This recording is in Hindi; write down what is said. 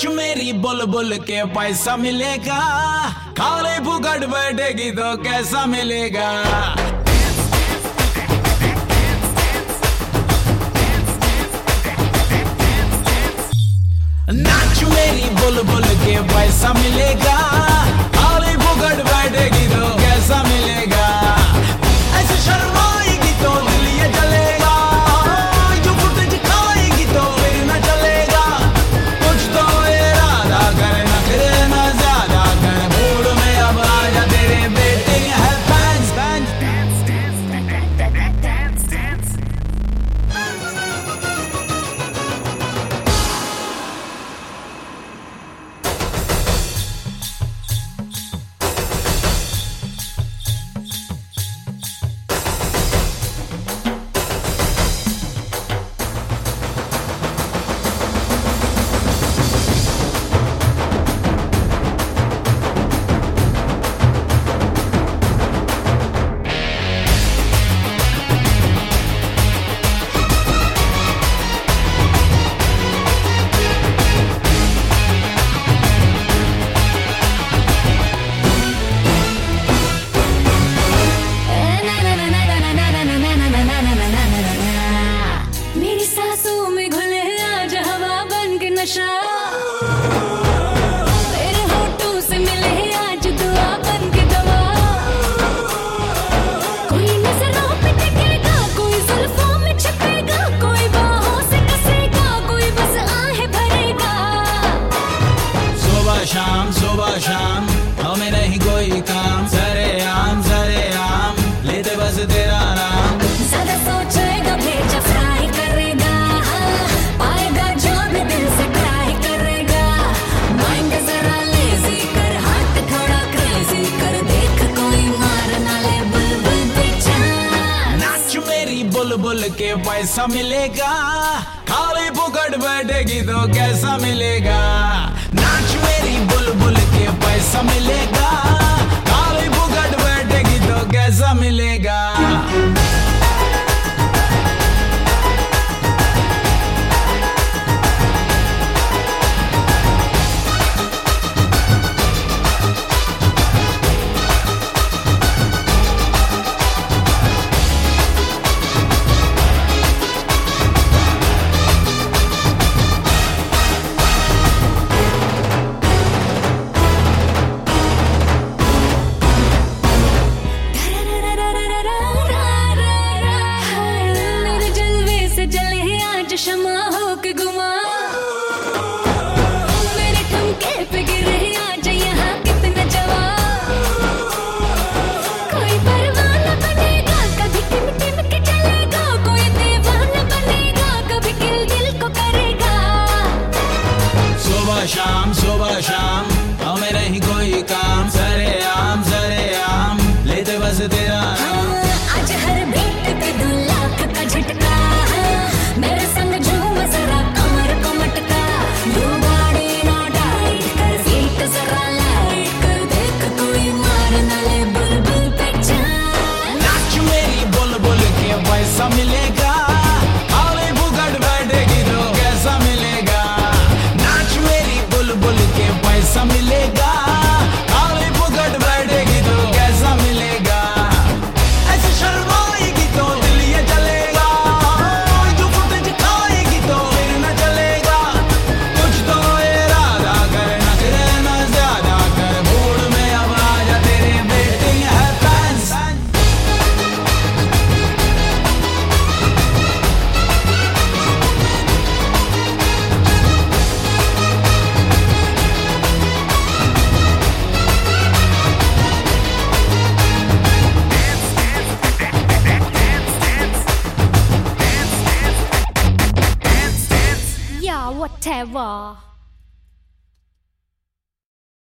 मेरी बुलबुल के पैसा मिलेगा, खाली फुकट बैठेगी तो कैसा मिलेगा। नाच मेरी बुलबुल के पैसा मिलेगा, खाली फुकट बैठेगी तो कैसा मिलेगा। ऐसे शर्माएगी तो दिल ये जलेगा, जो फुटेज खाएगी तो फिर न चलेगा। कुछ तो इरादा कर, नखरे न ज्यादा कर, मूड में अब आजा, तेरे वेटिंग है फैंस। मेरे होठों से मिले आज दुआ बन के दवा। कोई नजरों पे टिकेगा, कोई जुल्फों में छिपेगा, कोई बाहों से कसेगा, कोई बस आहें भरेगा। सुबह शाम हमें नहीं कोई काम, सरेआम लेते बस तेरा नाम। ज्यादा सोचेगा भेजा फ्राई करेगा, पाएगा जो भी दिल से ट्राई करेगा। माइंड जरा लेजी कर, हाथ थोड़ा क्रेजी कर, देख कोई मार ना ले बुलबुल पे जान। नाच मेरी बुलबुल के पैसा मिलेगा, खाली फुकट बैठेगी तो कैसा मिलेगा। नाच मेरी बुलबुल के पैसा मिलेगा, खाली फुकट बैठेगी तो कैसा मिलेगा। क्षमा हो के गुमा, मेरे ठुमके पे गिरे आज यहाँ कितना जवाब। कोई परवाना बनेगा, कभी टिम टिम के चलेगा, कोई दीवाना बनेगा, कभी किल दिल को करेगा। सुबह शाम हमें नहीं कोई काम, सरेआम लेते बस तेरा नाम। आज हर बीट पे 2 लाख का झटका, मेरे संग झूम जरा कमर को मटका। यू बॉडी ना टाइट कर, फीट जरा लाइट कर, देख कोई मार ना ले बुलबुल पे जान। नाच मेरी बुलबुल के पैसा मिलेगा, खाली फुकट बैठेगी तो कैसा मिलेगा। नाच मेरी बुलबुल के पैसा मिलेगा, खाली फुकट बैठेगी तो कैसा मिलेगा। ऐसे शर्माएगी तो दिल ये जलेगा, जो फुटेज खाएगी तो फिर न चलेगा। कुछ तो इरादा कर, नखरे न ज्यादा कर, मूड में अब आजा, तेरे वेटिंग है फैंस। Yeah, whatever.